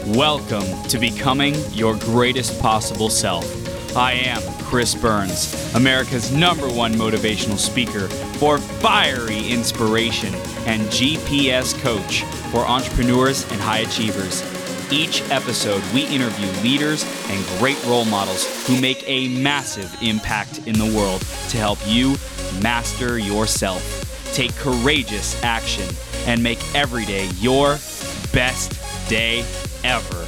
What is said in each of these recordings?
Welcome to Becoming Your Greatest Possible Self. I am Chris Burns, America's #1 motivational speaker for fiery inspiration and GPS coach for entrepreneurs and high achievers. Each episode, we interview leaders and great role models who make a massive impact in the world to help you master yourself, take courageous action, and make every day your best day ever.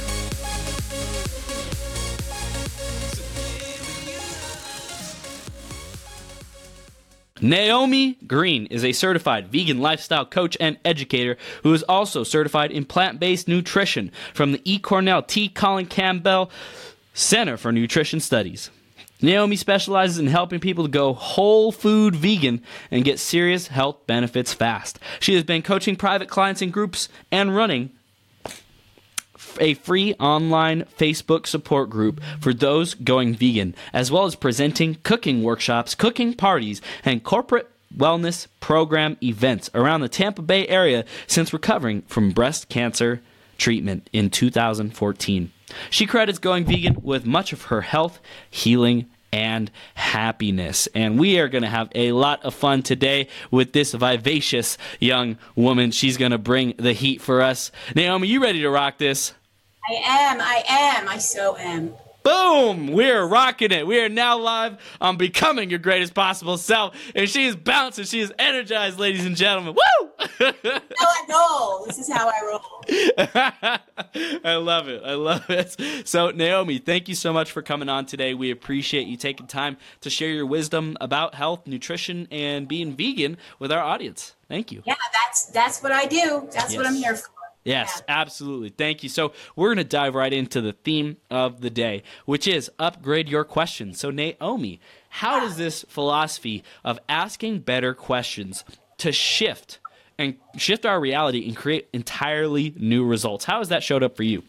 Naomi Green is a certified vegan lifestyle coach and educator who is also certified in plant-based nutrition from the E. Cornell T. Colin Campbell Center for Nutrition Studies. Naomi specializes in helping people to go whole food vegan and get serious health benefits fast. She has been coaching private clients in groups and running a free online Facebook support group for those going vegan, as well as presenting cooking workshops, cooking parties, and corporate wellness program events around the Tampa Bay area since recovering from breast cancer treatment in 2014. She credits going vegan with much of her health, healing, and happiness. And we are going to have a lot of fun today with this vivacious young woman. She's going to bring the heat for us. Naomi, you ready to rock this? I so am. Boom! We're rocking it. We are now live on Becoming Your Greatest Possible Self. And she is bouncing. She is energized, ladies and gentlemen. Woo! How I roll. This is how I roll. I love it. I love it. So, Naomi, thank you so much for coming on today. We appreciate you taking time to share your wisdom about health, nutrition, and being vegan with our audience. Thank you. Yeah, that's what I do. That's what I'm here for. Yes, absolutely. Thank you. So we're going to dive right into the theme of the day, which is upgrade your questions. So Naomi, how does this philosophy of asking better questions to shift our reality and create entirely new results? How has that showed up for you?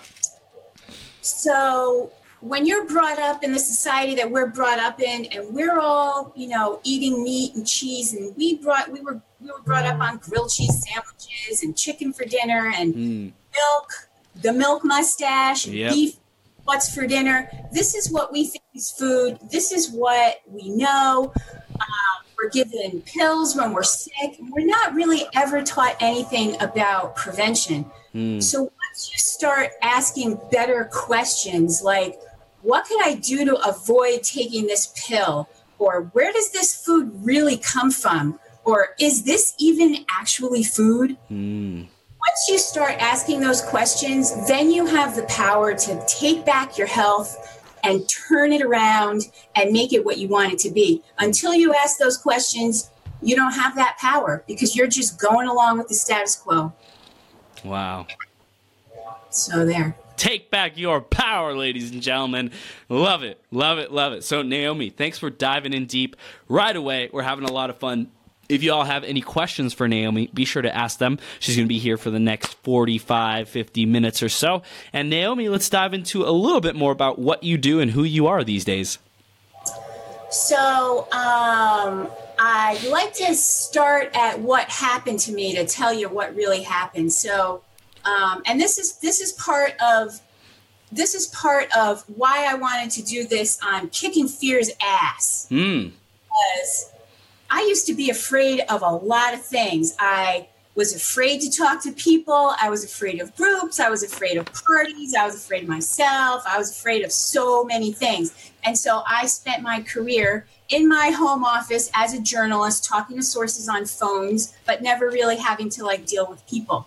So when you're brought up in the society that we're brought up in, and we're all, eating meat and cheese, and we were brought up on grilled cheese sandwiches and chicken for dinner and milk, the milk mustache, beef, what's for dinner. This is what we think is food. This is what we know. We're given pills when we're sick. We're not really ever taught anything about prevention. So once you start asking better questions like, what could I do to avoid taking this pill? Or where does this food really come from? Or is this even actually food? Once you start asking those questions, then you have the power to take back your health and turn it around and make it what you want it to be. Until you ask those questions, you don't have that power because you're just going along with the status quo. Wow. So there. Take back your power, ladies and gentlemen. Love it, love it, love it. So Naomi, thanks for diving in deep right away. We're having a lot of fun. If you all have any questions for Naomi, be sure to ask them. She's going to be here for the next 45, 50 minutes or so. And Naomi, let's dive into a little bit more about what you do and who you are these days. So I'd like to start at what happened to me to tell you what really happened. So and this is part of why I wanted to do this on kicking fear's ass. Because I used to be afraid of a lot of things. I was afraid to talk to people. I was afraid of groups. I was afraid of parties. I was afraid of myself. I was afraid of so many things. And so I spent my career in my home office as a journalist, talking to sources on phones, but never really having to deal with people.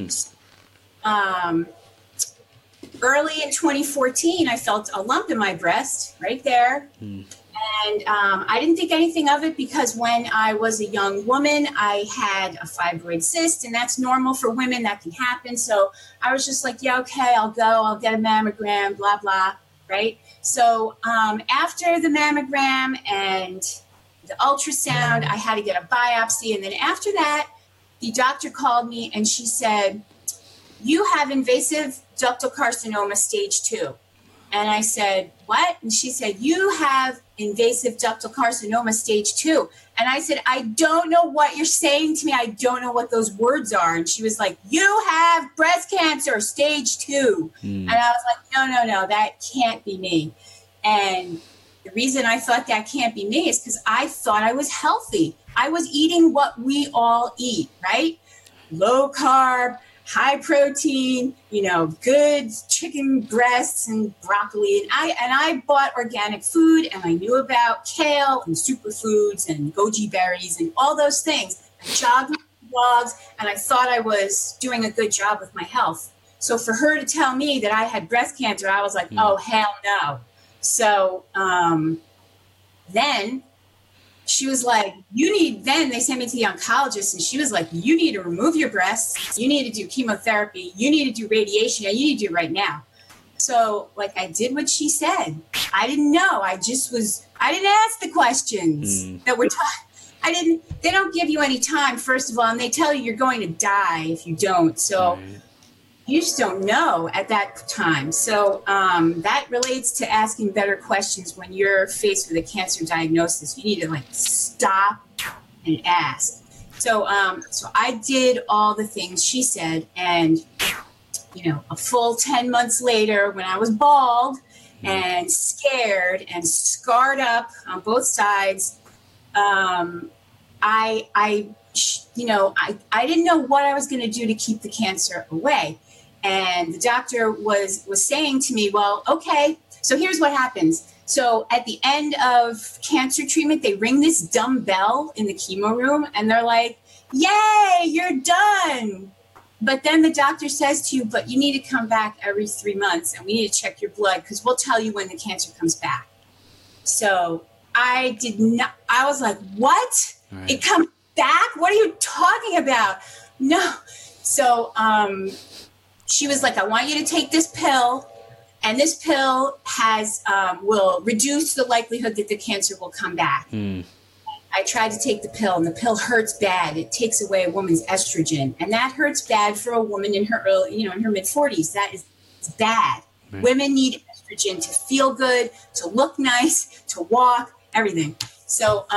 Early in 2014, I felt a lump in my breast right there. And I didn't think anything of it because when I was a young woman, I had a fibroid cyst, and that's normal for women. That can happen. So I was just like, yeah, okay, I'll go. I'll get a mammogram, blah, blah, right? So after the mammogram and the ultrasound, I had to get a biopsy. And then after that, the doctor called me and she said, you have invasive ductal carcinoma stage 2. And I said, what? And she said, you have invasive ductal carcinoma stage 2. And I said, I don't know what you're saying to me. I don't know what those words are. And she was like, you have breast cancer stage 2. And I was like, no, that can't be me. And the reason I thought that can't be me is because I thought I was healthy. I was eating what we all eat, right? Low carb, high protein, good chicken breasts and broccoli. And I bought organic food, and I knew about kale and superfoods and goji berries and all those things. I jogged my dogs, and I thought I was doing a good job with my health. So for her to tell me that I had breast cancer, I was like, oh, hell no. So then she was like, then they sent me to the oncologist, and she was like, you need to remove your breasts. You need to do chemotherapy. You need to do radiation. And you need to do it right now. So I did what she said. I didn't know. I didn't ask the questions that were taught. They don't give you any time, first of all, and they tell you you're going to die if you don't. So you just don't know at that time. So that relates to asking better questions when you're faced with a cancer diagnosis. You need to stop and ask. So I did all the things she said, and a full 10 months later, when I was bald and scared and scarred up on both sides, I didn't know what I was going to do to keep the cancer away. And the doctor was saying to me, well, okay, so here's what happens. So at the end of cancer treatment, they ring this dumb bell in the chemo room, and they're like, yay, you're done. But then the doctor says to you, but you need to come back every 3 months, and we need to check your blood because we'll tell you when the cancer comes back. So I was like, what? Right. It comes back? What are you talking about? No. So, she was like, I want you to take this pill, and this pill will reduce the likelihood that the cancer will come back. I tried to take the pill, and the pill hurts bad. It takes away a woman's estrogen, and that hurts bad for a woman in her in her mid-40s. That is bad. Right. Women need estrogen to feel good, to look nice, to walk, everything. So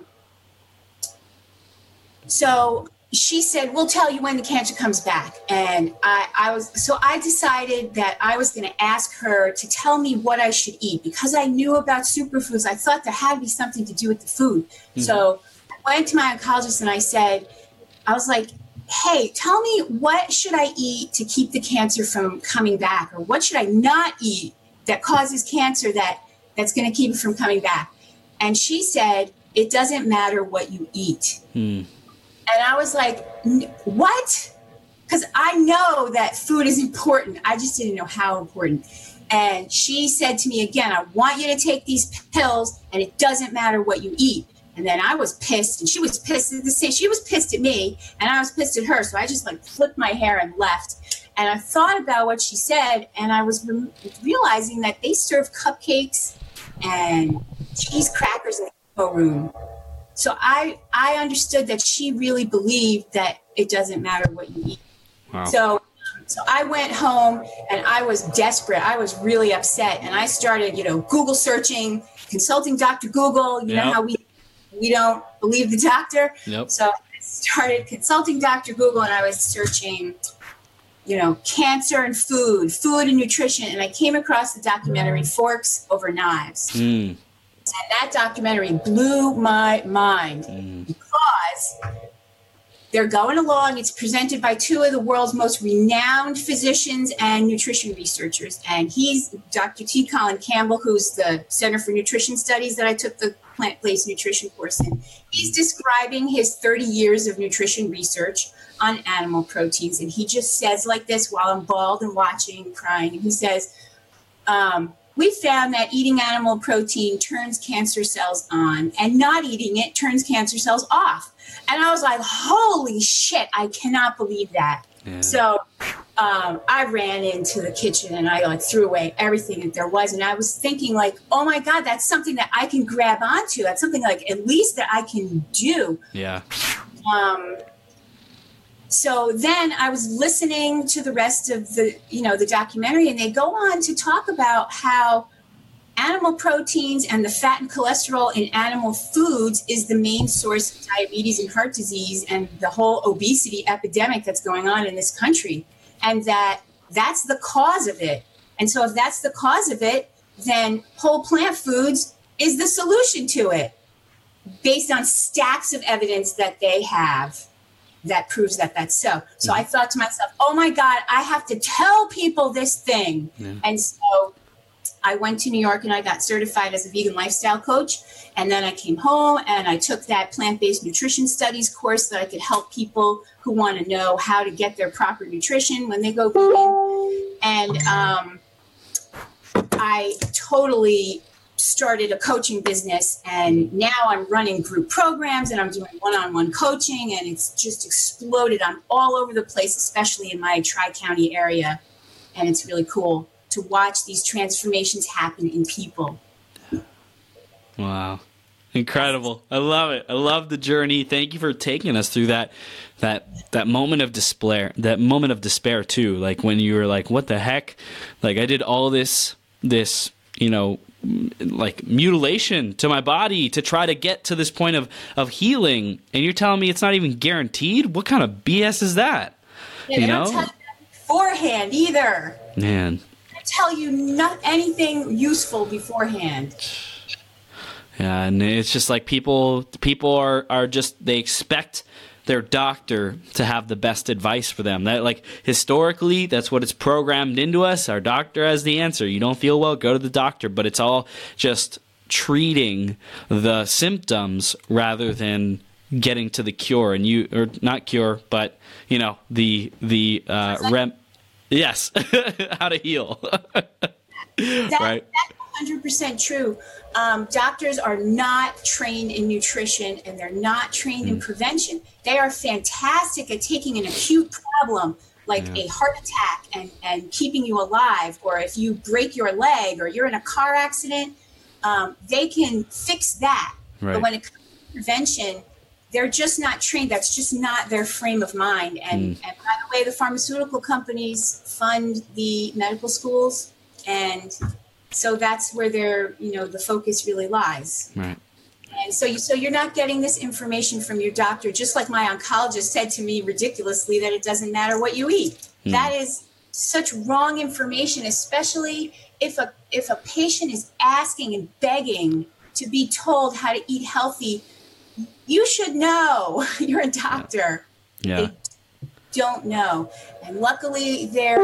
she said, we'll tell you when the cancer comes back. And I decided that I was going to ask her to tell me what I should eat, because I knew about superfoods. I thought there had to be something to do with the food. So I went to my oncologist and I was like, hey, tell me, what should I eat to keep the cancer from coming back? Or what should I not eat that causes cancer that's going to keep it from coming back? And she said, it doesn't matter what you eat. And I was like, what? Because I know that food is important. I just didn't know how important. And she said to me again, I want you to take these pills, and it doesn't matter what you eat. And then I was pissed, and she was pissed at the same. She was pissed at me, and I was pissed at her. So I just flipped my hair and left. And I thought about what she said, and I was realizing that they serve cupcakes and cheese crackers in the room. So I understood that she really believed that it doesn't matter what you eat. Wow. So I went home, and I was desperate. I was really upset, and I started, Google searching, consulting Dr. Google. You know how we don't believe the doctor. Yep. So I started consulting Dr. Google, and I was searching, cancer and food and nutrition, and I came across the documentary Forks Over Knives. And that documentary blew my mind because they're going along. It's presented by two of the world's most renowned physicians and nutrition researchers. And he's Dr. T. Colin Campbell, who's the Center for Nutrition Studies that I took the plant-based nutrition course in. He's describing his 30 years of nutrition research on animal proteins. And he just says like this while I'm bald and watching and crying. And he says, we found that eating animal protein turns cancer cells on, and not eating it turns cancer cells off. And I was like, holy shit, I cannot believe that. Yeah. So I ran into the kitchen, and I threw away everything that there was. And I was thinking oh my God, that's something that I can grab onto. That's something at least that I can do. Yeah. So then I was listening to the rest of the documentary, and they go on to talk about how animal proteins and the fat and cholesterol in animal foods is the main source of diabetes and heart disease and the whole obesity epidemic that's going on in this country. And that's the cause of it. And so if that's the cause of it, then whole plant foods is the solution to it, based on stacks of evidence that they have that proves that that's so. So I thought to myself, oh my God, I have to tell people this thing. Yeah. And so I went to New York and I got certified as a vegan lifestyle coach. And then I came home and I took that plant-based nutrition studies course so that I could help people who want to know how to get their proper nutrition when they go vegan. And I totally started a coaching business, and now I'm running group programs and I'm doing one-on-one coaching, and it's just exploded. I'm all over the place, especially in my Tri-County area. And it's really cool to watch these transformations happen in people. Wow. Incredible. I love it. I love the journey. Thank you for taking us through that moment of despair too. Like when you were like, what the heck? Like I did all this, like mutilation to my body to try to get to this point of healing. And you're telling me it's not even guaranteed? What kind of BS is that? Yeah, they don't tell you that beforehand either. Man. They don't tell you not anything useful beforehand. Yeah, and it's just like people are just, they expect their doctor to have the best advice for them. That, like, historically, that's what it's programmed into us. Our doctor has the answer. You don't feel well, go to the doctor. But it's all just treating the symptoms rather than getting to the cure. And or not cure, but yes, how to heal. Right. That's 100% true. Doctors are not trained in nutrition, and they're not trained in prevention. They are fantastic at taking an acute problem like a heart attack and keeping you alive, or if you break your leg or you're in a car accident, they can fix that. Right. But when it comes to prevention, they're just not trained. That's just not their frame of mind. And by the way, the pharmaceutical companies fund the medical schools, and so that's where the focus really lies. Right. And so you're not getting this information from your doctor, just like my oncologist said to me ridiculously that it doesn't matter what you eat. That is such wrong information, especially if a patient is asking and begging to be told how to eat healthy. You should know. You're a doctor. Yeah. They don't know. And luckily there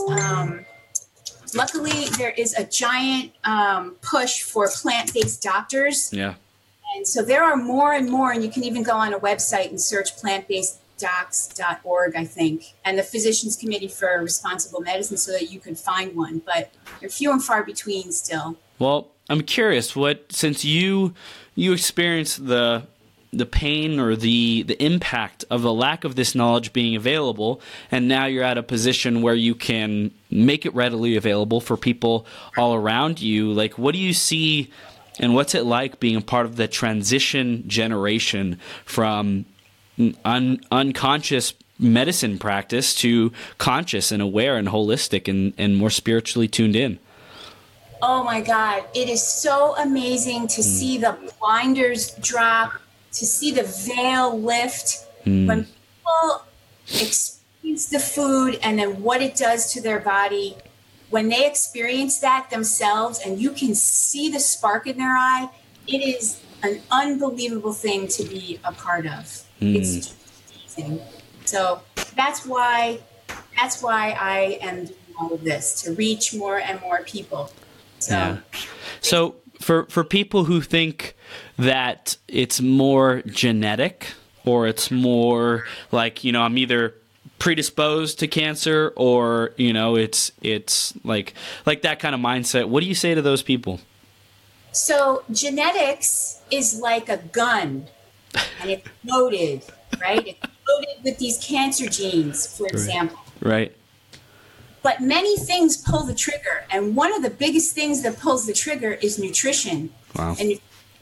is a giant push for plant-based doctors. Yeah. And so there are more and more, and you can even go on a website and search plantbaseddocs.org, I think, and the Physicians Committee for Responsible Medicine, so that you can find one. But they're few and far between still. Well, I'm curious, since you experienced the pain or the impact of the lack of this knowledge being available, and now you're at a position where you can make it readily available for people all around you, like what do you see and what's it like being a part of the transition generation from unconscious medicine practice to conscious and aware and holistic and more spiritually tuned in? Oh my God, it is so amazing to see the blinders drop, to see the veil lift when people experience the food and then what it does to their body. When they experience that themselves and you can see the spark in their eye, it is an unbelievable thing to be a part of. It's just amazing. So that's why I am doing all of this, to reach more and more people. So for people who think that it's more genetic, or it's more like, I'm either predisposed to cancer, or it's like that kind of mindset, what do you say to those people? So genetics is like a gun, and it's loaded, right? It's loaded with these cancer genes, for example. Right. But many things pull the trigger, and one of the biggest things that pulls the trigger is nutrition. Wow. And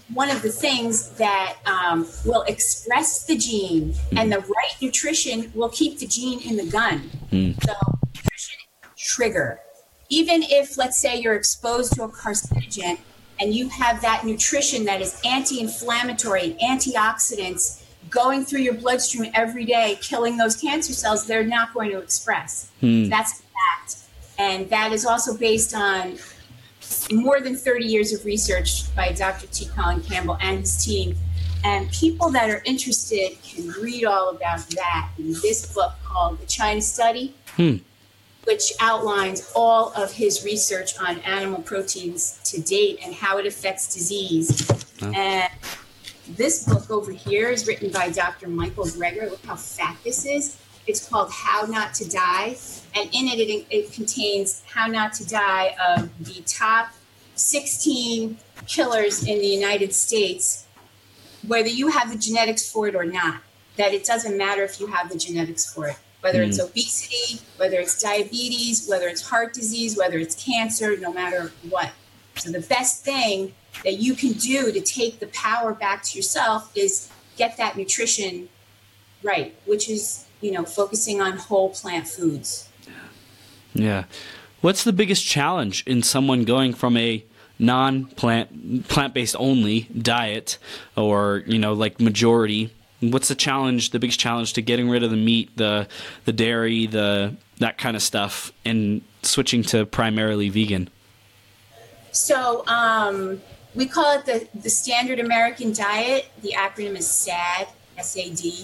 one of the things that will express the gene, and the right nutrition will keep the gene in the gun. So nutrition is a trigger. Even if, let's say, you're exposed to a carcinogen and you have that nutrition that is anti-inflammatory, antioxidants going through your bloodstream every day, killing those cancer cells, they're not going to express. That's a fact. And that is also based on more than 30 years of research by Dr. T. Colin Campbell and his team. And people that are interested can read all about that in this book called The China Study, which outlines all of his research on animal proteins to date and how it affects disease. And this book over here is written by Dr. Michael Greger. Look how fat this is. It's called How Not to Die. And in it contains how not to die of the top 16 killers in the United States, whether you have the genetics for it or not. That it doesn't matter if you have the genetics for it, whether it's obesity, whether it's diabetes, whether it's heart disease, whether it's cancer, no matter what. So the best thing that you can do to take the power back to yourself is get that nutrition right, which is, focusing on whole plant foods. Yeah. What's the biggest challenge in someone going from a plant-based only diet or, like majority? What's the biggest challenge to getting rid of the meat, the dairy, that kind of stuff, and switching to primarily vegan? So we call it the standard American diet. The acronym is SAD, S-A-D.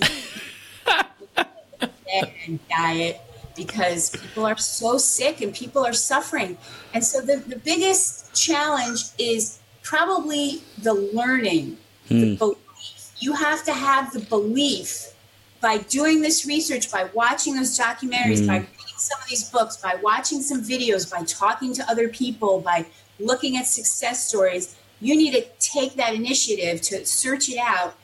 And diet, because people are so sick and people are suffering. And so the biggest challenge is probably the learning, the belief. You have to have the belief by doing this research, by watching those documentaries, by reading some of these books, by watching some videos, by talking to other people, by looking at success stories. You need to take that initiative to search it out.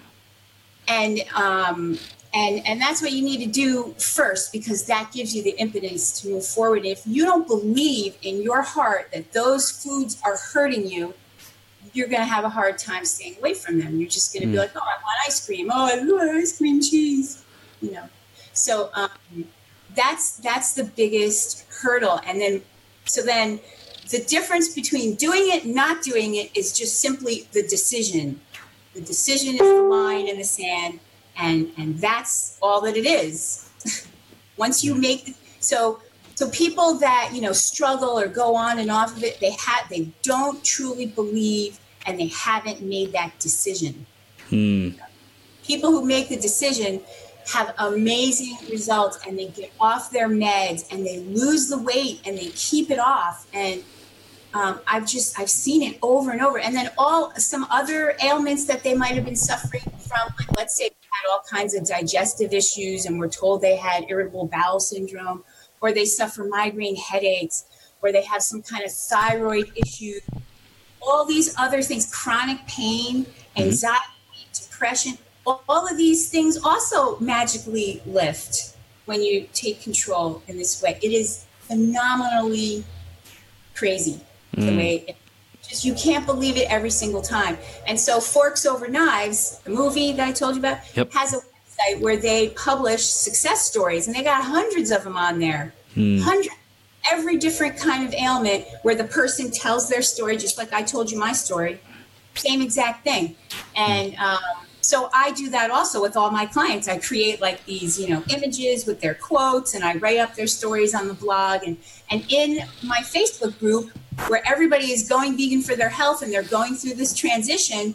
And that's what you need to do first, because that gives you the impetus to move forward. If you don't believe in your heart that those foods are hurting you, you're going to have a hard time staying away from them. You're just going to be like, oh, I want ice cream. Oh, I love ice cream cheese. So that's the biggest hurdle. And then the difference between doing it and not doing it is just simply the decision. The decision is the line in the sand. And that's all that it is. Once you make so people that struggle or go on and off of it, they don't truly believe, and they haven't made that decision. People who make the decision have amazing results, and they get off their meds and they lose the weight and they keep it off. And I've seen it over and over. And then some other ailments that they might have been suffering from, like let's say they had all kinds of digestive issues and were told they had irritable bowel syndrome, or they suffer migraine headaches, or they have some kind of thyroid issue, all these other things, chronic pain, anxiety, depression, all of these things also magically lift when you take control in this way. It is phenomenally crazy. The way you can't believe it every single time. And so Forks Over Knives, the movie that I told you about, has a website where they publish success stories, and they got hundreds of them on there. Every different kind of ailment where the person tells their story, just like I told you my story, same exact thing. And so I do that also with all my clients. I create like these, images with their quotes, and I write up their stories on the blog. And in my Facebook group, where everybody is going vegan for their health and they're going through this transition,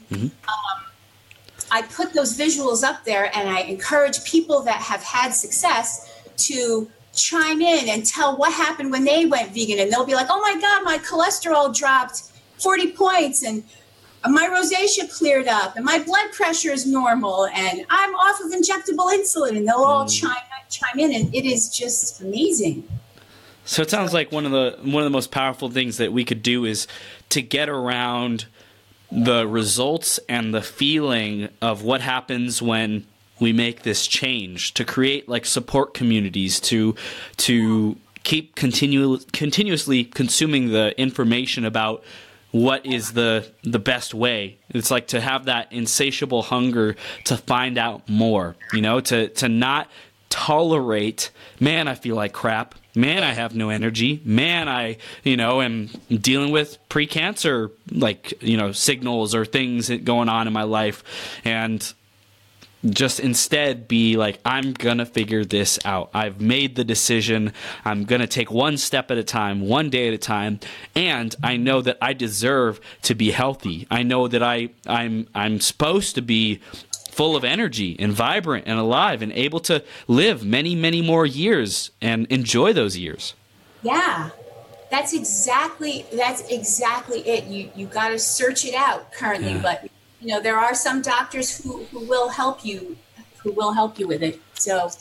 I put those visuals up there, and I encourage people that have had success to chime in and tell what happened when they went vegan. And they'll be like, oh my God, my cholesterol dropped 40 points, and my rosacea cleared up, and my blood pressure is normal, and I'm off of injectable insulin. And they'll all chime in, and it is just amazing. So it sounds like one of the most powerful things that we could do is to get around the results and the feeling of what happens when we make this change, to create like support communities, to keep continuously consuming the information about what is the best way. It's like to have that insatiable hunger to find out more, to not tolerate, man, I feel like crap. Man, I have no energy. Man, I, am dealing with pre-cancer, signals or things going on in my life. And just instead be like, I'm going to figure this out. I've made the decision. I'm going to take one step at a time, one day at a time. And I know that I deserve to be healthy. I know that I'm supposed to be full of energy and vibrant and alive and able to live many, many more years and enjoy those years. Yeah, that's exactly it. You got to search it out currently, but there are some doctors who will help you with it. So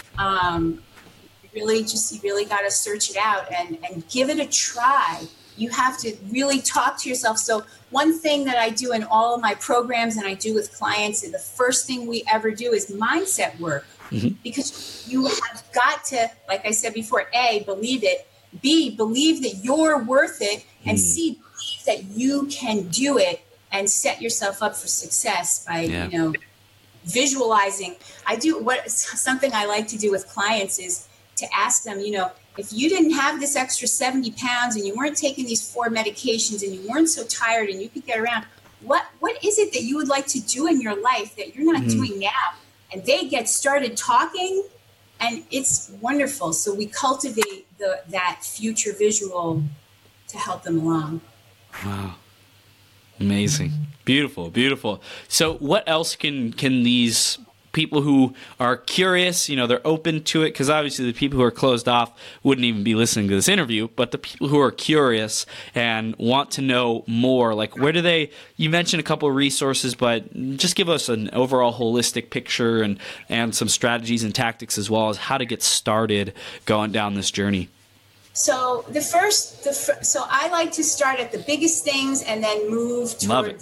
you really got to search it out and give it a try. You have to really talk to yourself. So one thing that I do in all of my programs and I do with clients, the first thing we ever do is mindset work. Mm-hmm. Because you have got to, like I said before, A, believe it, B, believe that you're worth it, and C, believe that you can do it and set yourself up for success by, visualizing. Something I like to do with clients is to ask them, if you didn't have this extra 70 pounds and you weren't taking these 4 medications and you weren't so tired and you could get around, what is it that you would like to do in your life that you're not doing now? And they get started talking, and it's wonderful. So we cultivate that future visual to help them along. Wow. Amazing. Beautiful, beautiful. So what else can these people who are curious, they're open to it, because obviously the people who are closed off wouldn't even be listening to this interview, but the people who are curious and want to know more, like where do you mentioned a couple of resources, but just give us an overall holistic picture and some strategies and tactics as well as how to get started going down this journey. So so I like to start at the biggest things and then move toward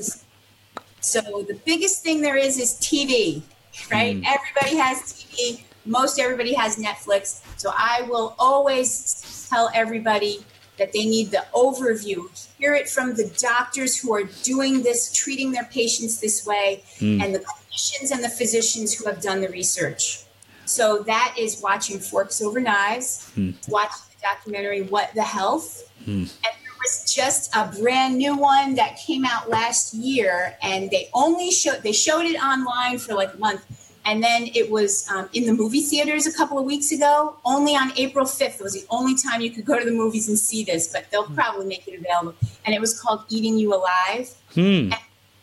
so the biggest thing there is TV. Right? Everybody has TV. Most everybody has Netflix. So I will always tell everybody that they need the overview. Hear it from the doctors who are doing this, treating their patients this way, and the clinicians and the physicians who have done the research. So that is watching Forks Over Knives, watching the documentary What the Health. And there was just a brand new one that came out last year, and they showed it online for like a month, and then it was in the movie theaters a couple of weeks ago. Only on April 5th was the only time you could go to the movies and see this, but they'll probably make it available. And it was called Eating You Alive. And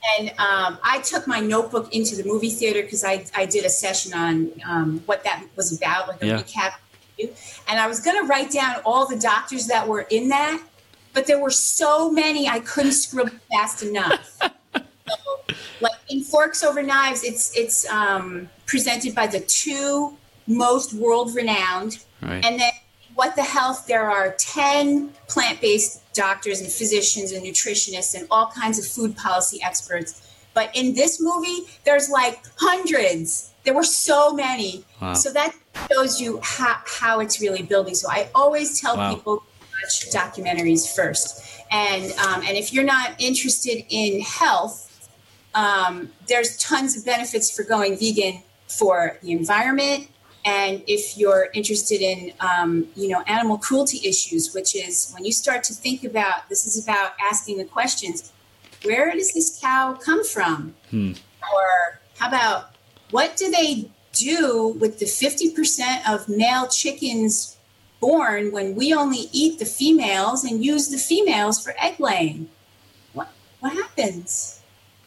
I took my notebook into the movie theater because I did a session on what that was about, like a recap. And I was going to write down all the doctors that were in that, but there were so many I couldn't scribble fast enough. So, like in Forks Over Knives, it's presented by the 2 most world-renowned. Right. And then What the Health, there are 10 plant-based doctors and physicians and nutritionists and all kinds of food policy experts. But in this movie, there's like hundreds. There were so many. Wow. So that shows you how it's really building. So I always tell people to watch documentaries first. And if you're not interested in health, there's tons of benefits for going vegan for the environment. And if you're interested in, animal cruelty issues, which is when you start to think about, this is about asking the questions, where does this cow come from? Or how about, what do they do with the 50% of male chickens born when we only eat the females and use the females for egg laying? What happens?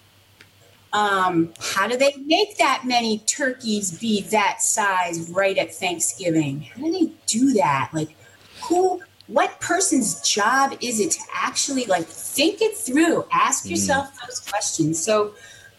How do they make that many turkeys be that size right at Thanksgiving? How do they do that? Like, what person's job is it to actually think it through? Ask yourself those questions. So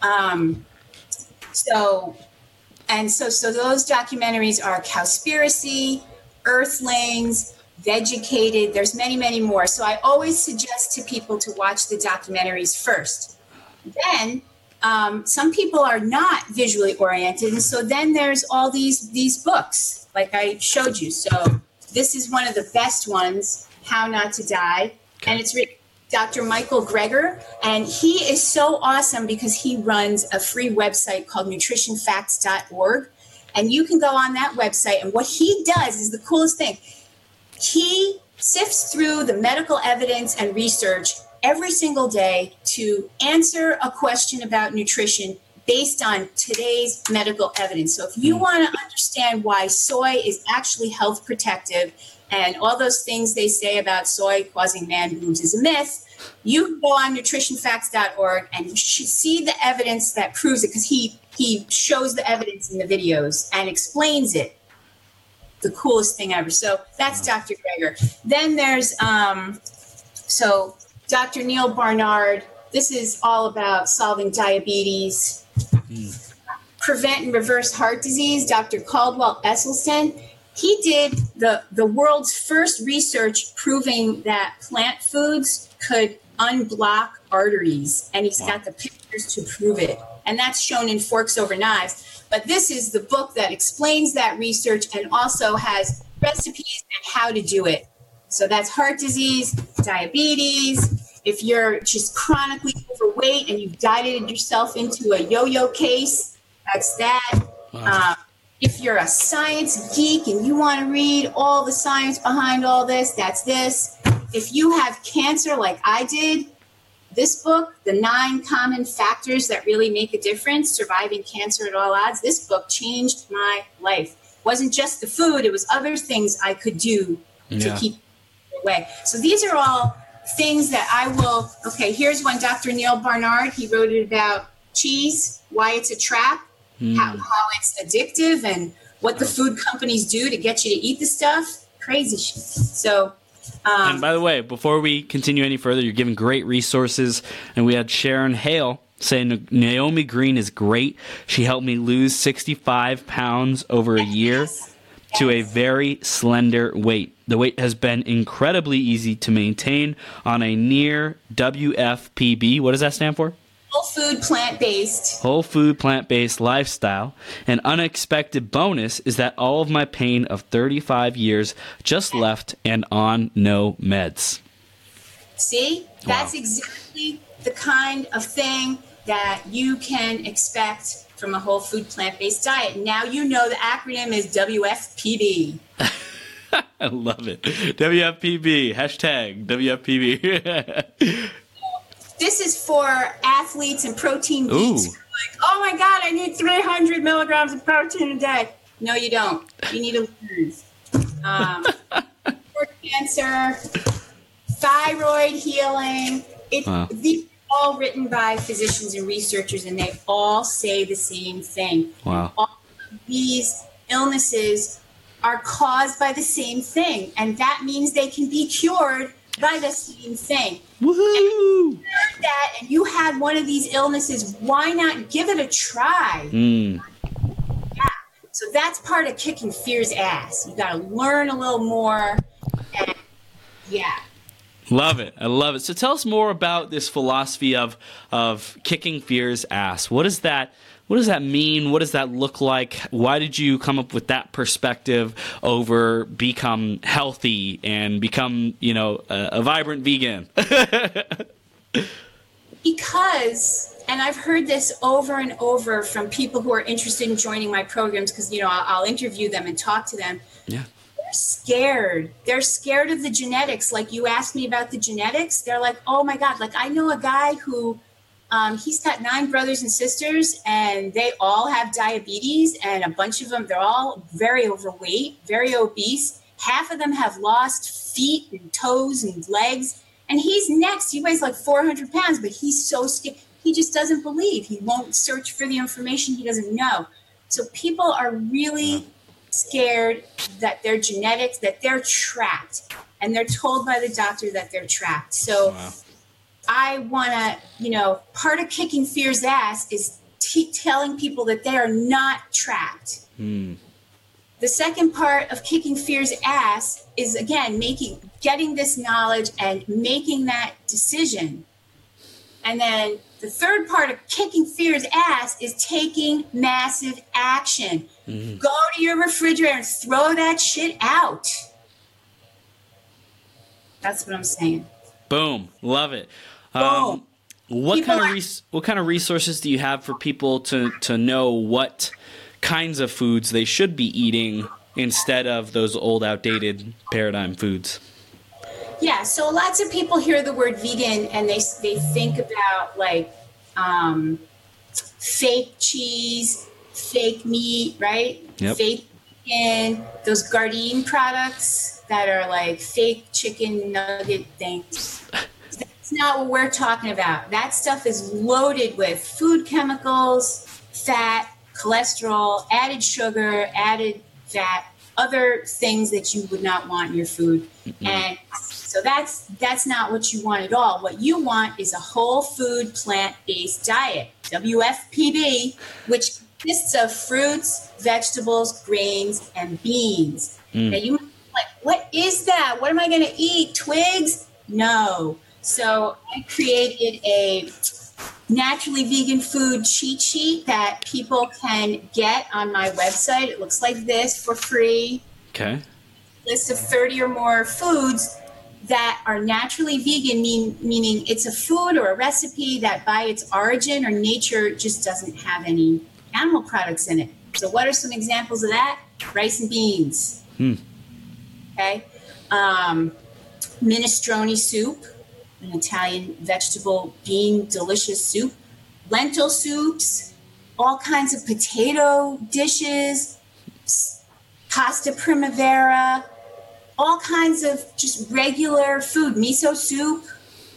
those documentaries are Cowspiracy, Earthlings, Vegucated. There's many, many more. So I always suggest to people to watch the documentaries first. Then some people are not visually oriented, and so then there's all these books, like I showed you. So this is one of the best ones, How Not to Die, and it's Dr. Michael Greger, and he is so awesome because he runs a free website called nutritionfacts.org. And you can go on that website, and what he does is the coolest thing. He sifts through the medical evidence and research every single day to answer a question about nutrition based on today's medical evidence. So if you want to understand why soy is actually health protective and all those things they say about soy causing man boobs is a myth, you can go on nutritionfacts.org and you should see the evidence that proves it, because he shows the evidence in the videos and explains it. The coolest thing ever. So that's Dr. Greger. Then there's so Dr. Neil Barnard. This is all about solving diabetes, prevent and reverse heart disease. Dr. Caldwell Esselstyn. He did the world's first research proving that plant foods could unblock arteries, and he's got the pictures to prove it. And that's shown in Forks Over Knives. But this is the book that explains that research and also has recipes and how to do it. So that's heart disease, diabetes. If you're just chronically overweight and you've dieted yourself into a yo-yo case, that's that. Wow. If you're a science geek and you want to read all the science behind all this, that's this. If you have cancer like I did, this book, The 9 Common Factors That Really Make a Difference, Surviving Cancer at All Odds, this book changed my life. It wasn't just the food, it was other things I could do to keep it away. So these are all things that I will, okay, here's one, Dr. Neil Barnard, he wrote it about cheese, why it's a trap, how it's addictive, and what the food companies do to get you to eat the stuff. Crazy shit. So, and by the way, before we continue any further, you're giving great resources. And we had Sharon Hale saying Naomi Green is great. She helped me lose 65 pounds over a year to a very slender weight. The weight has been incredibly easy to maintain on a near WFPB. What does that stand for? Whole food, plant-based. Whole food, plant-based lifestyle. An unexpected bonus is that all of my pain of 35 years just left and on no meds. See? That's exactly the kind of thing that you can expect from a whole food, plant-based diet. Now you know the acronym is WFPB. I love it. WFPB. Hashtag WFPB. This is for athletes and protein geeks. Like, oh my God, I need 300 milligrams of protein a day. No, you don't. You need to lose. For cancer, thyroid healing. These are all written by physicians and researchers, and they all say the same thing. Wow. All of these illnesses are caused by the same thing, and that means they can be cured by the same thing. Woohoo! And if you heard that and you had one of these illnesses, why not give it a try? Yeah. So that's part of kicking fear's ass. You got to learn a little more. And Love it. I love it. So tell us more about this philosophy of kicking fear's ass. What does that mean? What does that look like? Why did you come up with that perspective over become healthy and become, a vibrant vegan? Because, and I've heard this over and over from people who are interested in joining my programs, because, I'll interview them and talk to them. Yeah. They're scared. They're scared of the genetics. Like you asked me about the genetics. They're like, oh my God, like I know a guy who he's got 9 brothers and sisters, and they all have diabetes, and a bunch of them, they're all very overweight, very obese. Half of them have lost feet and toes and legs, and he's next. He weighs like 400 pounds, but he's so scared. He just doesn't believe. He won't search for the information he doesn't know. So people are really scared that their genetics, that they're trapped, and they're told by the doctor that they're trapped. So I want to, part of kicking fear's ass is telling people that they are not trapped. The second part of kicking fear's ass is, again, getting this knowledge and making that decision. And then the third part of kicking fear's ass is taking massive action. Go to your refrigerator and throw that shit out. That's what I'm saying. Boom. Love it. Boom. What kind of resources do you have for people to know what kinds of foods they should be eating instead of those old, outdated paradigm foods? Yeah, so lots of people hear the word vegan and they think about like fake cheese, fake meat, right? Yep. Fake chicken, those Gardein products that are like fake chicken nugget things. That's not what we're talking about. That stuff is loaded with food chemicals, fat, cholesterol, added sugar, added fat, other things that you would not want in your food. Mm-hmm. And so that's not what you want at all. What you want is a whole food plant-based diet, WFPB, which consists of fruits, vegetables, grains, and beans. Now you might be like, what is that? What am I going to eat? Twigs? No. So I created a naturally vegan food cheat sheet that people can get on my website. It looks like this for free. Okay. List of 30 or more foods that are naturally vegan, meaning it's a food or a recipe that by its origin or nature just doesn't have any animal products in it. So what are some examples of that? Rice and beans. Okay. Minestrone soup, an Italian vegetable bean delicious soup. Lentil soups, all kinds of potato dishes, pasta primavera, all kinds of just regular food, miso soup,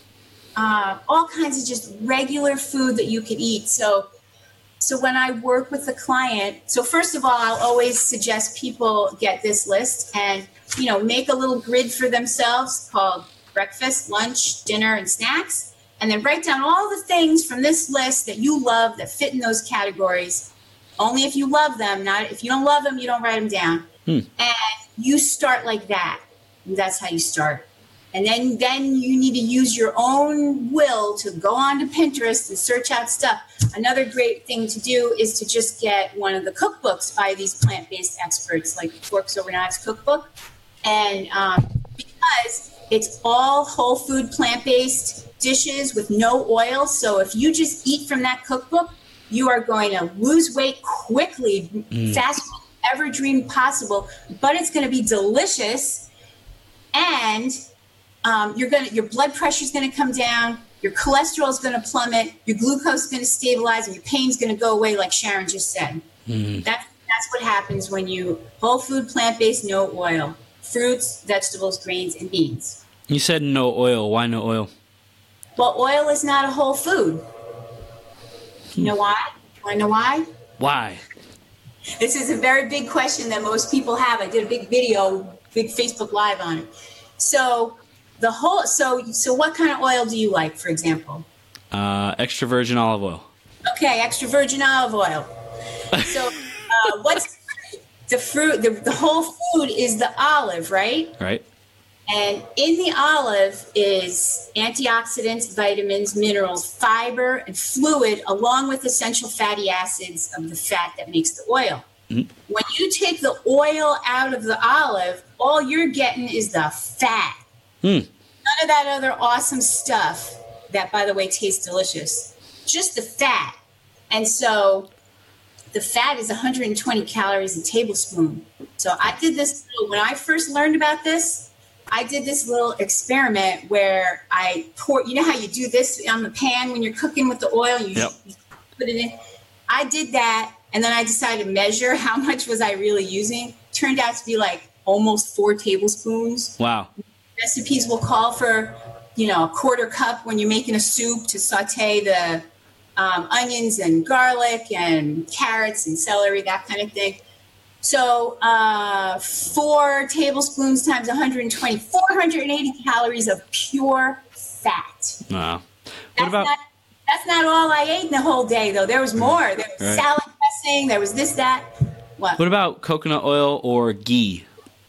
all kinds of just regular food that you could eat. So when I work with a client, so first of all, I'll always suggest people get this list and, make a little grid for themselves called breakfast, lunch, dinner, and snacks. And then write down all the things from this list that you love that fit in those categories. Only if you love them, not if you don't love them, you don't write them down. And you start like that. And that's how you start. And then you need to use your own will to go on to Pinterest and search out stuff. Another great thing to do is to just get one of the cookbooks by these plant-based experts, like Forks Over Knives cookbook. And because it's all whole food plant-based dishes with no oil. So if you just eat from that cookbook, you are going to lose weight quickly, faster than you ever dreamed possible, but it's going to be delicious. And your blood pressure is going to come down, your cholesterol is going to plummet, your glucose is going to stabilize, and your pain's going to go away, like Sharon just said. That's what happens when you whole food, plant-based, no oil, fruits, vegetables, grains, and beans. You said no oil. Why no oil? Well, oil is not a whole food. You know why? Want to know why? Why? This is a very big question that most people have. I did a big video, big Facebook Live on it. So what kind of oil do you like, for example? Extra virgin olive oil. Okay, extra virgin olive oil. So what's the fruit? The whole food is the olive, right? Right. And in the olive is antioxidants, vitamins, minerals, fiber, and fluid, along with essential fatty acids of the fat that makes the oil. When you take the oil out of the olive, all you're getting is the fat. None of that other awesome stuff that, by the way, tastes delicious. Just the fat. And so the fat is 120 calories a tablespoon. So I did this, when I first learned about this, I did this little experiment where I pour, you know how you do this on the pan when you're cooking with the oil, you put it in. I did that, and then I decided to measure how much was I really using. Turned out to be like almost 4 tablespoons. Wow. Recipes will call for, a quarter cup when you're making a soup to saute the onions and garlic and carrots and celery, that kind of thing. So 4 tablespoons times 120, 480 calories of pure fat. Wow. That's not all I ate in the whole day, though. There was more. There was salad dressing. There was this, that. What about coconut oil or ghee?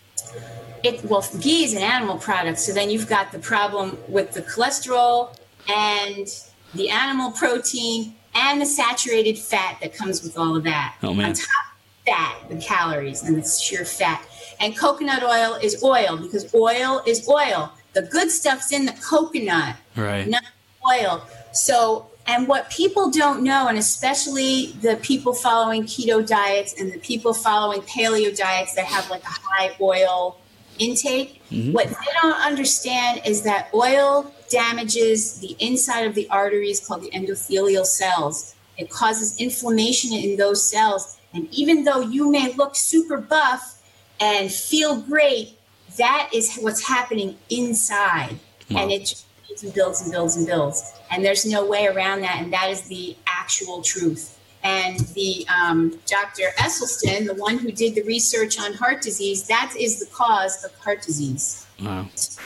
Ghee is an animal product, so then you've got the problem with the cholesterol and the animal protein and the saturated fat that comes with all of that. Oh, man. On top of that, the calories and the sheer fat. And coconut oil is oil because oil is oil. The good stuff's in the coconut, Right. not oil. So, and what people don't know, and especially the people following keto diets and the people following paleo diets that have like a high oil intake, what they don't understand is that oil damages the inside of the arteries called the endothelial cells. It causes inflammation in those cells. And even though you may look super buff and feel great, that is what's happening inside. Wow. And it just builds and builds and builds and builds. And there's no way around that. And that is the actual truth. And the Dr. Esselstyn, the one who did the research on heart disease, that is the cause of heart disease. Wow.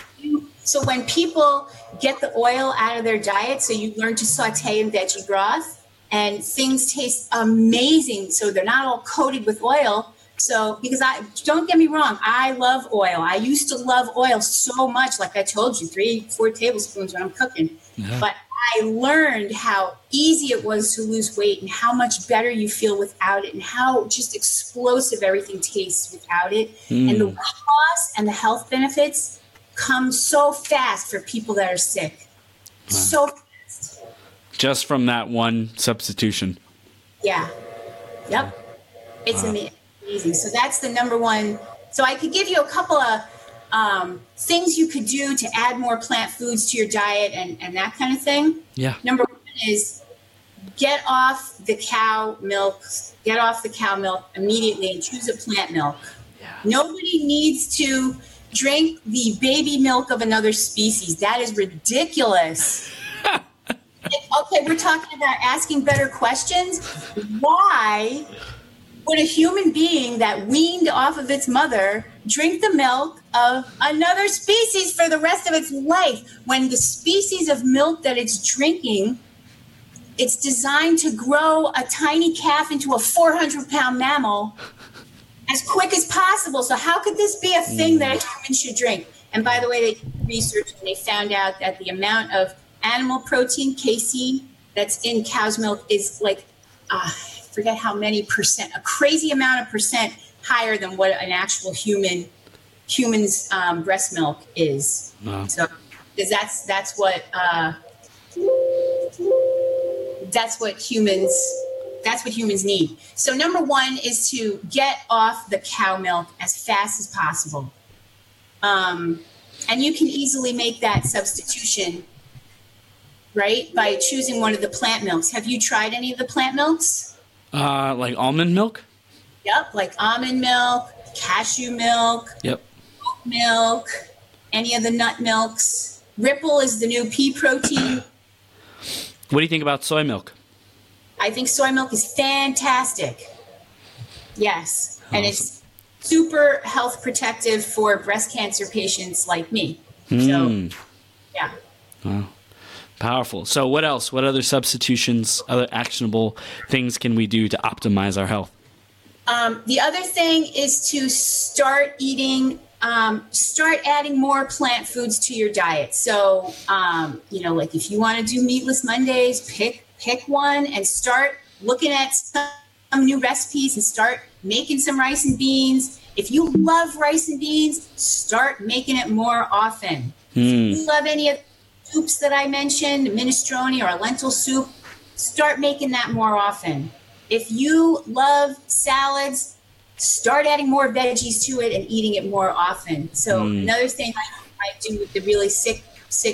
So when people get the oil out of their diet, so you learn to saute in veggie broth, and things taste amazing, so they're not all coated with oil. So, because don't get me wrong, I love oil. I used to love oil so much, like I told you, 3-4 tablespoons when I'm cooking. Yeah. But I learned how easy it was to lose weight and how much better you feel without it and how just explosive everything tastes without it. And the weight loss and the health benefits come so fast for people that are sick. Wow. So fast. Just from that one substitution. Yeah. Yep. It's amazing. So that's the number one. So I could give you a couple of things you could do to add more plant foods to your diet and that kind of thing. Yeah. Number one is get off the cow milk. Get off the cow milk immediately and choose a plant milk. Yeah. Nobody needs to drink the baby milk of another species. That is ridiculous. Okay, we're talking about asking better questions. Why would a human being that weaned off of its mother drink the milk of another species for the rest of its life when the species of milk that it's drinking, it's designed to grow a tiny calf into a 400-pound mammal as quick as possible? So how could this be a thing that a human should drink? And by the way, they researched and they found out that the amount of animal protein, casein, that's in cow's milk is like, I forget how many percent, a crazy amount of percent higher than what an actual human's breast milk is. Wow. So, because that's what humans need. So number one is to get off the cow milk as fast as possible. And you can easily make that substitution, right, by choosing one of the plant milks. Have you tried any of the plant milks? Like almond milk? Yep, like almond milk, cashew milk, oat milk, any of the nut milks. Ripple is the new pea protein. What do you think about soy milk? I think soy milk is fantastic. Yes. Awesome. And it's super health protective for breast cancer patients like me. So, yeah. Wow. Powerful. So what else? What other substitutions, other actionable things can we do to optimize our health? The other thing is to start adding more plant foods to your diet. So, like if you want to do meatless Mondays, pick one and start looking at some new recipes and start making some rice and beans. If you love rice and beans, start making it more often. If you love any of the soups that I mentioned, minestrone or a lentil soup, start making that more often. If you love salads, start adding more veggies to it and eating it more often. So another thing I do with the really sick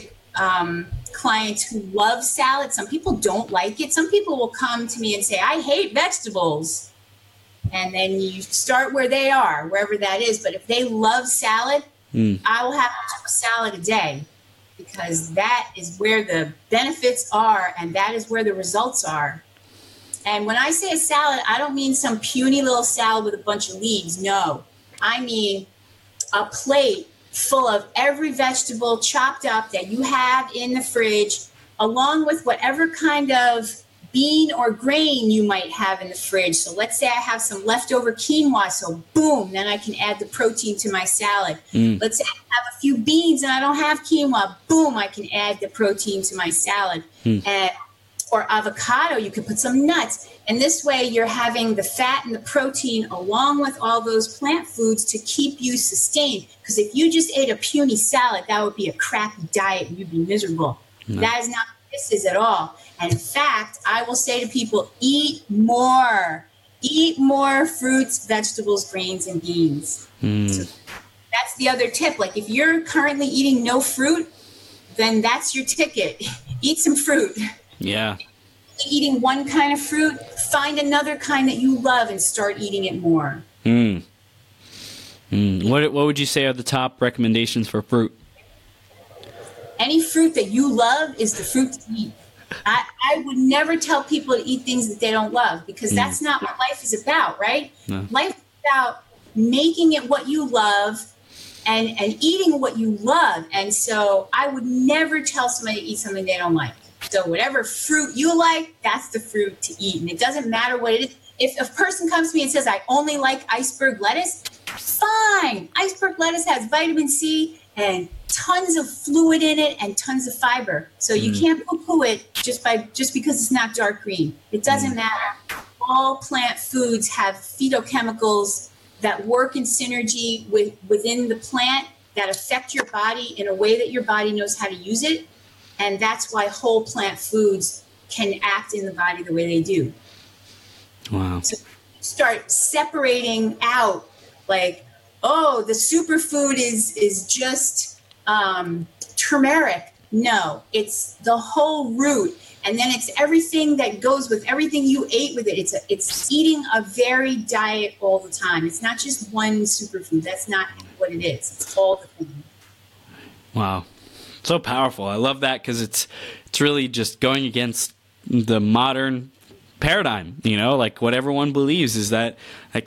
clients who love salad, some people don't like it. Some people will come to me and say, I hate vegetables. And then you start where they are, wherever that is. But if they love salad, I will have a salad a day because that is where the benefits are and that is where the results are. And when I say a salad, I don't mean some puny little salad with a bunch of leaves. No, I mean a plate full of every vegetable chopped up that you have in the fridge, along with whatever kind of bean or grain you might have in the fridge. So let's say I have some leftover quinoa, so boom, then I can add the protein to my salad. Let's say I have a few beans and I don't have quinoa, boom, I can add the protein to my salad. Or avocado, you could put some nuts. And this way you're having the fat and the protein along with all those plant foods to keep you sustained. Because if you just ate a puny salad, that would be a crappy diet and you'd be miserable. No. That is not what this is at all. And in fact, I will say to people, eat more. Eat more fruits, vegetables, grains, and beans. So that's the other tip. Like if you're currently eating no fruit, then that's your ticket. Eat some fruit. Yeah. Eating one kind of fruit, find another kind that you love and start eating it more. What would you say are the top recommendations for fruit? Any fruit that you love is the fruit to eat. I would never tell people to eat things that they don't love, because that's not what life is about, right? No. Life is about making it what you love and eating what you love. And so I would never tell somebody to eat something they don't like. So whatever fruit you like, that's the fruit to eat. And it doesn't matter what it is. If a person comes to me and says, I only like iceberg lettuce, fine. Iceberg lettuce has vitamin C and tons of fluid in it and tons of fiber. So you can't poo-poo it just because it's not dark green. It doesn't matter. All plant foods have phytochemicals that work in synergy within the plant that affect your body in a way that your body knows how to use it. And that's why whole plant foods can act in the body the way they do. Wow. So start separating out like, oh, the superfood is just turmeric. No, it's the whole root. And then it's everything that goes with everything you ate with it. It's eating a varied diet all the time. It's not just one superfood. That's not what it is. It's all the things. Wow. So powerful. I love that, because it's really just going against the modern paradigm, like what everyone believes is that I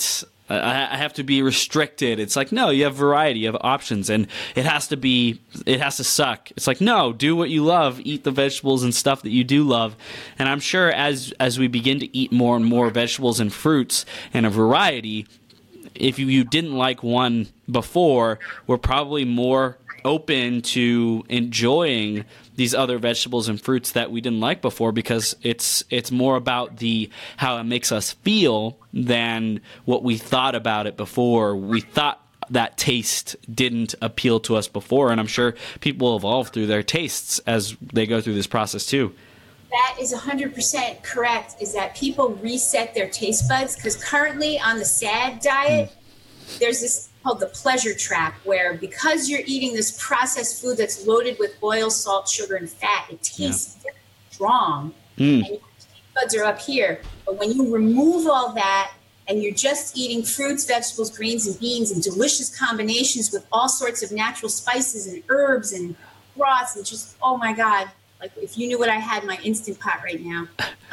have to be restricted. It's like, no, you have variety, you have options, and it has to suck. It's like, no, do what you love, eat the vegetables and stuff that you do love. And I'm sure as we begin to eat more and more vegetables and fruits and a variety, if you didn't like one before, we're probably more open to enjoying these other vegetables and fruits that we didn't like before, because it's more about how it makes us feel than what we thought about it before. We thought that taste didn't appeal to us before, and I'm sure people evolve through their tastes as they go through this process too. That is 100% correct, is that people reset their taste buds, because currently on the SAD diet, there's this called the pleasure trap, where because you're eating this processed food that's loaded with oil, salt, sugar, and fat, it tastes very strong, and your taste buds are up here. But when you remove all that and you're just eating fruits, vegetables, grains, and beans in delicious combinations with all sorts of natural spices and herbs and broths, and just, oh my God, like if you knew what I had in my Instant Pot right now.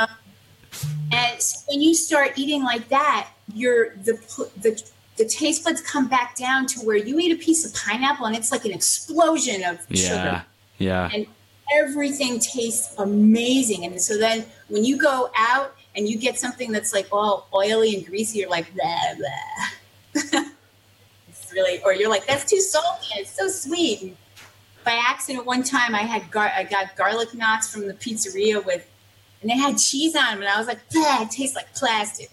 And so when you start eating like that, the taste buds come back down to where you eat a piece of pineapple and it's like an explosion of sugar. Yeah. And everything tastes amazing. And so then when you go out and you get something that's like all oily and greasy, you're like, blah, blah. It's really, or you're like, that's too salty and it's so sweet. And by accident, one time I got garlic knots from the pizzeria and they had cheese on them. And I was like, it tastes like plastic.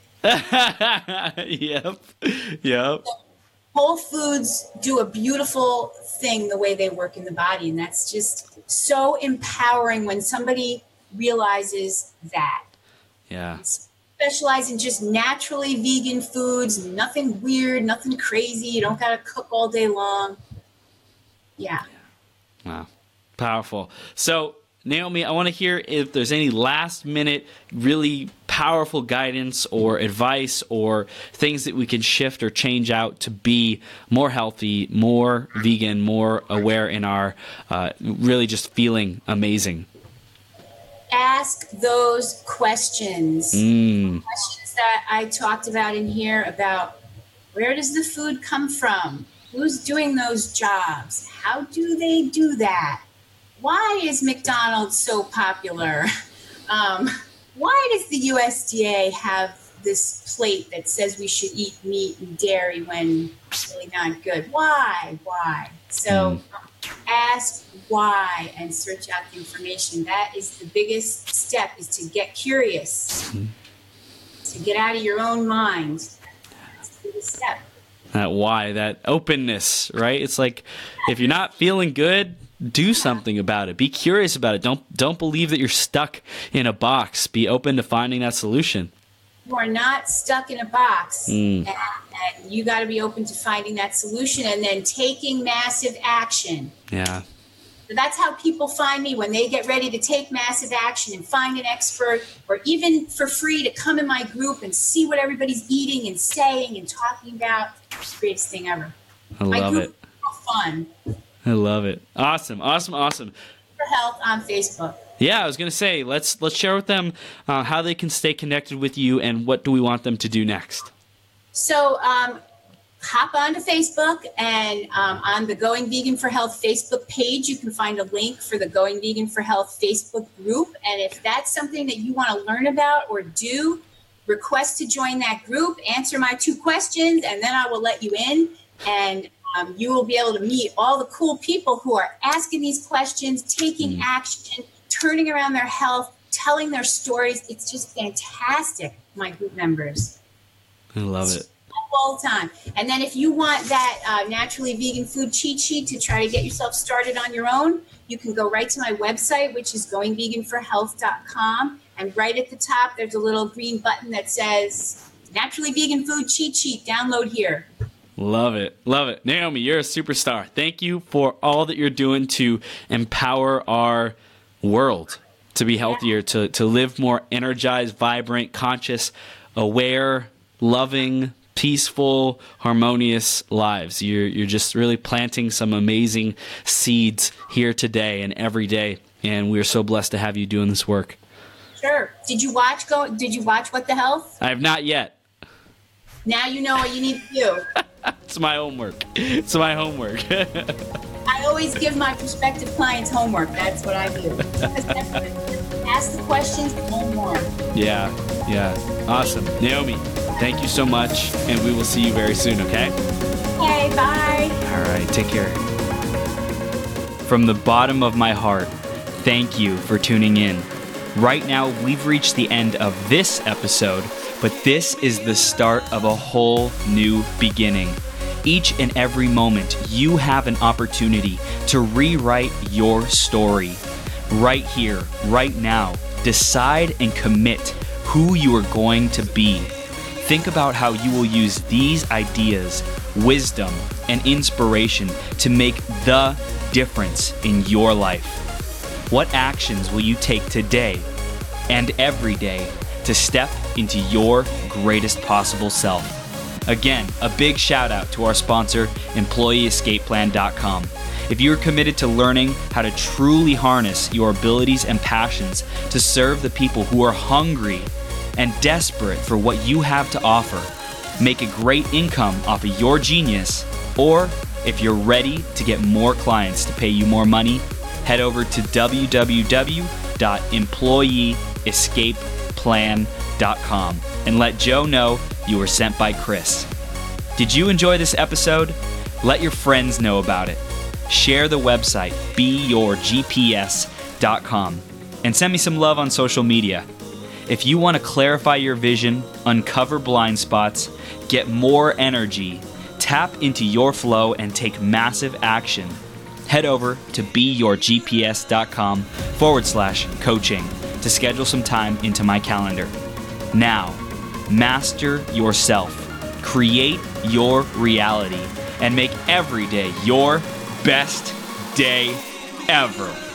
Yep. So whole foods do a beautiful thing the way they work in the body, and that's just so empowering when somebody realizes that. Yeah. Specialize in just naturally vegan foods, nothing weird, nothing crazy. You don't got to cook all day long. Yeah. Wow. Powerful. So, Naomi, I want to hear if there's any last minute, really powerful guidance or advice or things that we can shift or change out to be more healthy, more vegan, more aware in our really just feeling amazing. Ask those questions. Questions that I talked about in here about where does the food come from? Who's doing those jobs? How do they do that? Why is McDonald's so popular? Why does the USDA have this plate that says we should eat meat and dairy when it's really not good? Why? So ask why and search out the information. That is the biggest step, is to get curious. to get out of your own mind. That's the biggest step. That why, that openness, right? It's like, if you're not feeling good, do something about it. Be curious about it. Don't believe that you're stuck in a box. Be open to finding that solution. You are not stuck in a box, and you got to be open to finding that solution and then taking massive action. Yeah. So that's how people find me when they get ready to take massive action and find an expert, or even for free to come in my group and see what everybody's eating and saying and talking about. It's the greatest thing ever. I love it. Is so fun. I love it. Awesome. For Health on Facebook. Yeah, I was going to say, let's share with them how they can stay connected with you and what do we want them to do next. So hop onto Facebook, and on the Going Vegan for Health Facebook page, you can find a link for the Going Vegan for Health Facebook group. And if that's something that you want to learn about or do, request to join that group, answer my 2 questions, and then I will let you in. And you will be able to meet all the cool people who are asking these questions, taking action, turning around their health, telling their stories. It's just fantastic, my group members. I love it. All the time. And then if you want that naturally vegan food cheat sheet to try to get yourself started on your own, you can go right to my website, which is goingveganforhealth.com. And right at the top, there's a little green button that says naturally vegan food cheat sheet. Download here. Love it. Love it. Naomi, you're a superstar. Thank you for all that you're doing to empower our world to be healthier, to live more energized, vibrant, conscious, aware, loving, peaceful, harmonious lives. You're just really planting some amazing seeds here today and every day, and we're so blessed to have you doing this work. Sure. Did you watch What the Health? I have not yet. Now you know what you need to do. It's my homework. I always give my prospective clients homework. That's what I do. Ask the questions, learn more. Yeah. Awesome. Naomi, thank you so much, and we will see you very soon, okay? Okay, bye. All right, take care. From the bottom of my heart, thank you for tuning in. Right now, we've reached the end of this episode, but this is the start of a whole new beginning. Each and every moment, you have an opportunity to rewrite your story. Right here, right now, decide and commit who you are going to be. Think about how you will use these ideas, wisdom, and inspiration to make the difference in your life. What actions will you take today and every day to step into your greatest possible self? Again, a big shout out to our sponsor, EmployeeEscapePlan.com. If you're committed to learning how to truly harness your abilities and passions to serve the people who are hungry and desperate for what you have to offer, make a great income off of your genius, or if you're ready to get more clients to pay you more money, head over to www.employeeescapeplan.com and let Joe know you were sent by Chris. Did you enjoy this episode? Let your friends know about it. Share the website, beyourgps.com, and send me some love on social media. If you want to clarify your vision, uncover blind spots, get more energy, tap into your flow, and take massive action, head over to beyourgps.com/coaching to schedule some time into my calendar. Now, master yourself, create your reality, and make every day your best day ever.